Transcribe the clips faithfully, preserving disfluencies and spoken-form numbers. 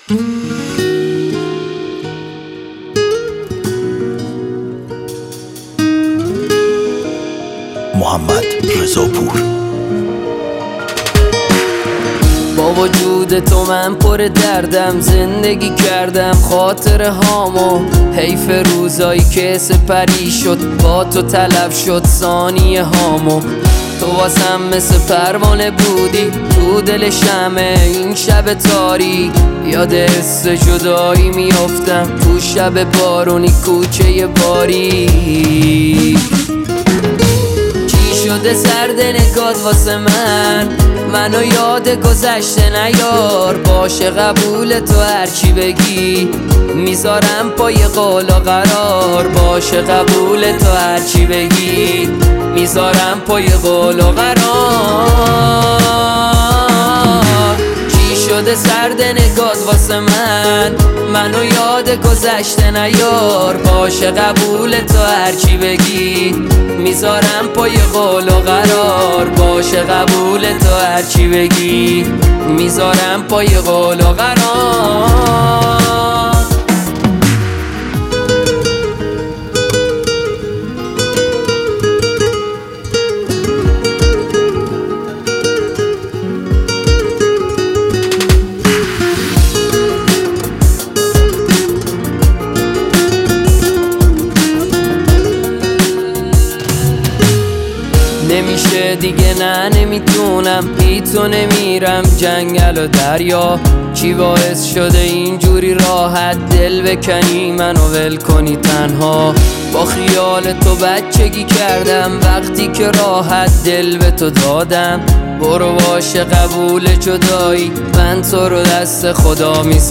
محمد رضا پور. با وجود تو من پر دردم، زندگی کردم خاطر هامو. حیف روزایی که سپری شد، با تو تلف شد ثانیه هامو. تو واسم مثل پروانه بودی تو دل شمع این شب تاریک. یاد حس جدایی میافتم تو شب بارونی کوچه باریک. چی شده سرد نگات واسه من؟ منو یاد گذشته نیار. باشه قبول تو هرچی بگی، میذارم پای قول و قرار. باشه قبول تو هرچی بگی، میذارم پای قول و قرار. چی شده سرد نگات واسه من؟ منو یاد گذشته نیار. باشه قبول تو هرچی بگی، میذارم پای قول و قرار. باشه قبول تو هرچی بگی، میذارم پای قول و قرار. نمیشه دیگه، نه نمیتونم بی تو نمیرم جنگل و دریا. چی باعث شده اینجوری راحت دل بکنی منو ول کنی تنها؟ با خیال تو بچگی کردم وقتی که راحت دل به تو دادم. برو باشه قبول جدایی، من تو رو دست خدا می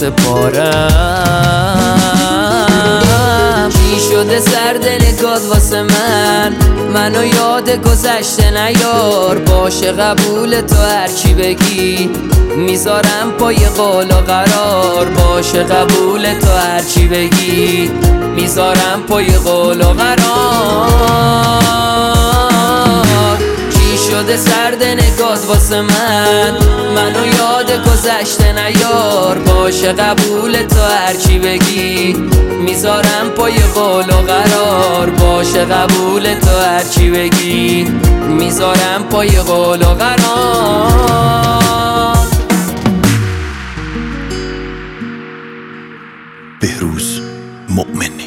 سپارم. چی شده سرد نگات واسه من؟ منو یاد گذشته نیار. باشه قبول تو هرچی بگی، میذارم پای قول و قرار. باشه قبول تو هرچی بگی، میذارم پای قول و قرار. چی شده سرد نگات واسه من؟ منو یاد گذشته نیار. باشه قبول تو هرچی بگی، میذارم پای قول و قرار. باشه قبول تو هرچی بگی، میذارم پای قول و قرار. بهروز مؤمن.